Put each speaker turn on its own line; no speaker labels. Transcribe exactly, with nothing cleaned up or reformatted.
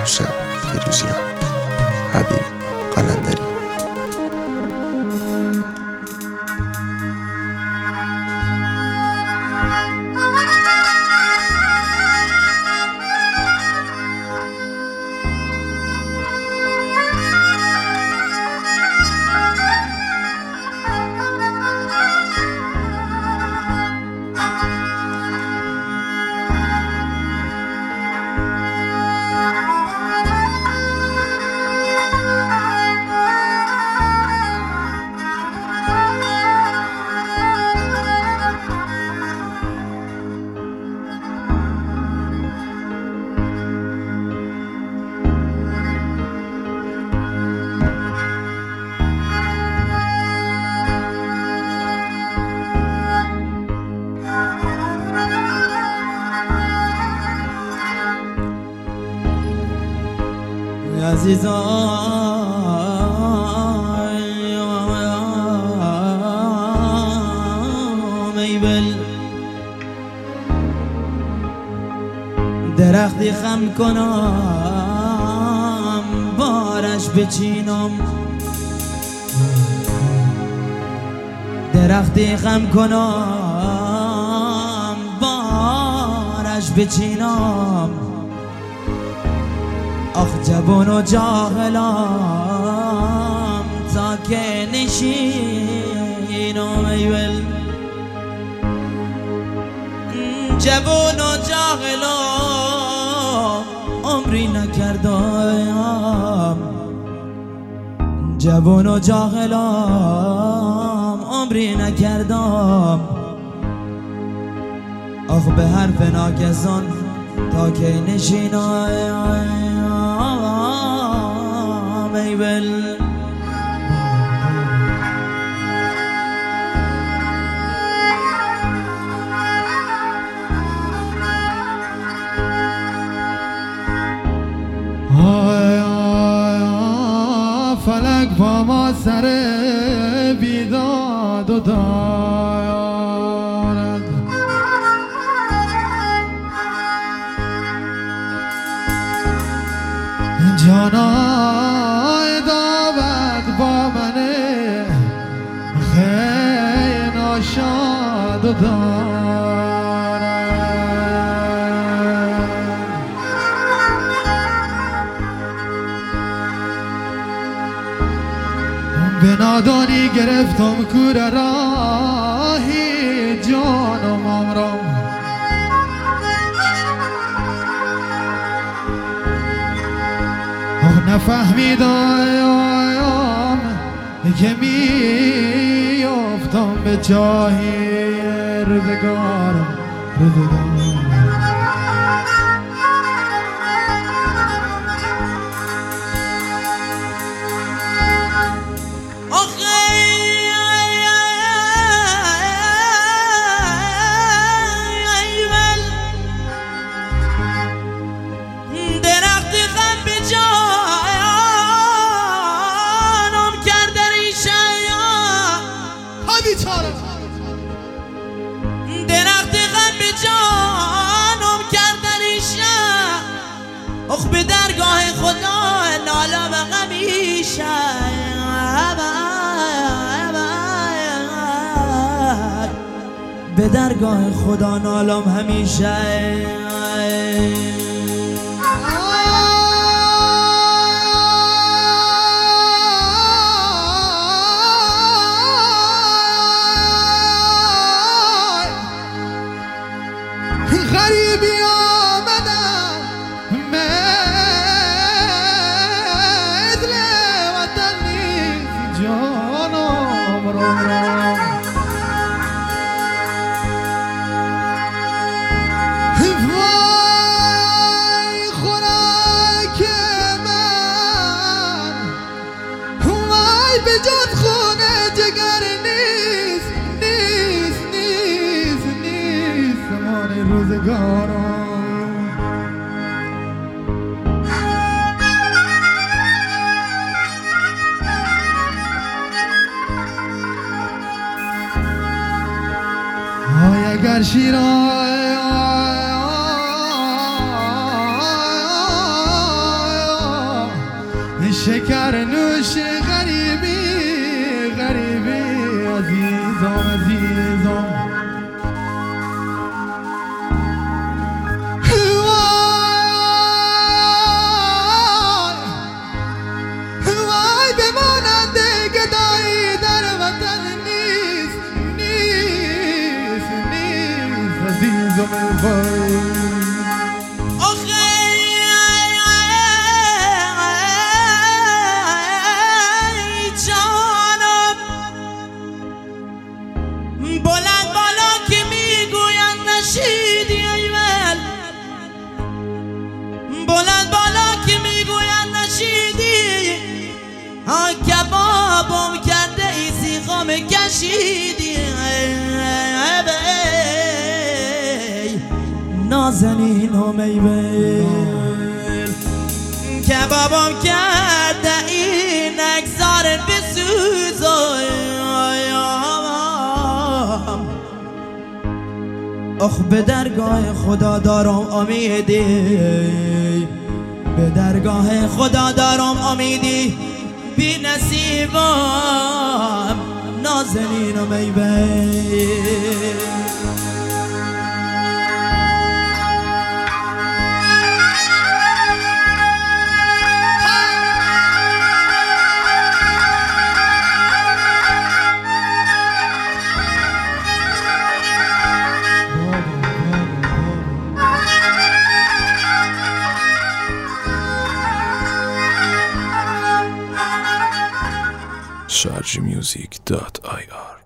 حسین فیروزیان. حبیب قلندری.
عزیزان ای بل درختی خم کنم بارش بچینم، درختی خم کنم بارش بچینم. آخ جوان و جاهلام تا که نشینم ای ول، جوان و جاهلام عمری نکردم، جوان و جاهلام عمری نکردم. آخ به حرف ناکسان تا که نشینم ای ول.
فلک با ما سر بیداد و دارد، جانای داود با من خیلی ناشاد و دارد. به نادانی گرفتم کور راهی جانم امرم، نفهمیدم که میافتم به جایی روزگارم روزگارم.
درخت غم به جانم کردنی شب، اخ به درگاه خدا نالم همیشه، به درگاه خدا نالم همیشه.
غریبی آمدم مدر وطن نیست جانم رو وای خوراک من، وای به جز خونه جگر نیست نیست نیست نیست زمان روزگارم. های اگر شیرای شکر نوش غریبی غریبی عزیزم عزیزم
بلند بالا که میگویند نشیدی ایول بلند بالا که میگویند نشیدی ها کبابم کرده ای سیخام کشیدی نازنینم ایول کبابم کرده ای نگذارن بسوزای آخ به درگاه خدا دارم امیدی به درگاه خدا دارم امیدی بی نصیبم نازنینم ای بی
sharjmusic dot i r